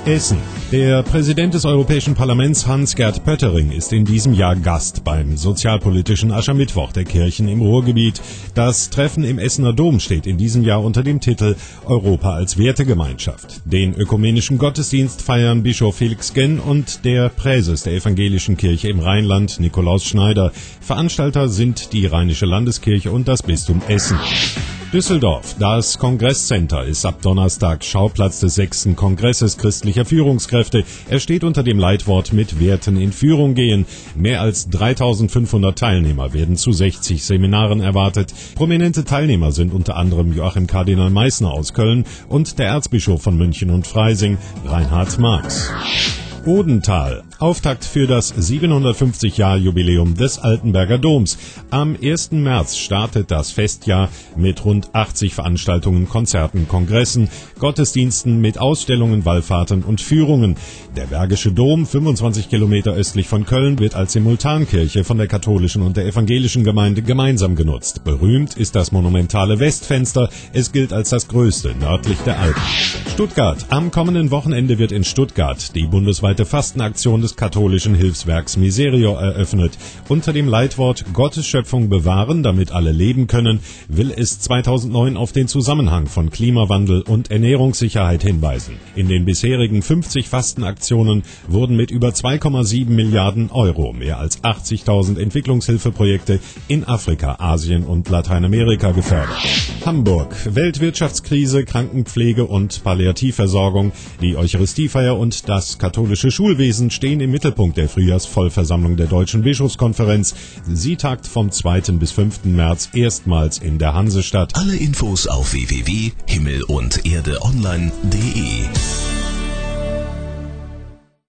Essen. Der Präsident des Europäischen Parlaments Hans-Gert Pöttering ist in diesem Jahr Gast beim sozialpolitischen Aschermittwoch der Kirchen im Ruhrgebiet. Das Treffen im Essener Dom steht in diesem Jahr unter dem Titel Europa als Wertegemeinschaft. Den ökumenischen Gottesdienst feiern Bischof Felix Genn und der Präses der Evangelischen Kirche im Rheinland, Nikolaus Schneider. Veranstalter sind die Rheinische Landeskirche und das Bistum Essen. Düsseldorf. Das Kongresscenter ist ab Donnerstag Schauplatz des 6. Kongresses christlicher Führungskräfte. Er steht unter dem Leitwort mit Werten in Führung gehen. Mehr als 3500 Teilnehmer werden zu 60 Seminaren erwartet. Prominente Teilnehmer sind unter anderem Joachim Kardinal Meissner aus Köln und der Erzbischof von München und Freising, Reinhard Marx. Odenthal. Auftakt für das 750-Jahr-Jubiläum des Altenberger Doms. Am 1. März startet das Festjahr mit rund 80 Veranstaltungen, Konzerten, Kongressen, Gottesdiensten mit Ausstellungen, Wallfahrten und Führungen. Der Bergische Dom, 25 Kilometer östlich von Köln, wird als Simultankirche von der katholischen und der evangelischen Gemeinde gemeinsam genutzt. Berühmt ist das monumentale Westfenster. Es gilt als das größte nördlich der Alpen. Stuttgart. Am kommenden Wochenende wird in Stuttgart die bundesweite Fastenaktion des katholischen Hilfswerks Miserio eröffnet. Unter dem Leitwort Gottes Schöpfung bewahren, damit alle leben können, will es 2009 auf den Zusammenhang von Klimawandel und Ernährungssicherheit hinweisen. In den bisherigen 50 Fastenaktionen wurden mit über 2,7 Milliarden Euro mehr als 80.000 Entwicklungshilfeprojekte in Afrika, Asien und Lateinamerika gefördert. Hamburg. Weltwirtschaftskrise, Krankenpflege und Palliativversorgung. Die Eucharistiefeier und das katholische Schulwesen stehen im Mittelpunkt der Frühjahrsvollversammlung der Deutschen Bischofskonferenz. Sie tagt vom 2. bis 5. März erstmals in der Hansestadt. Alle Infos auf www.himmelunderde-online.de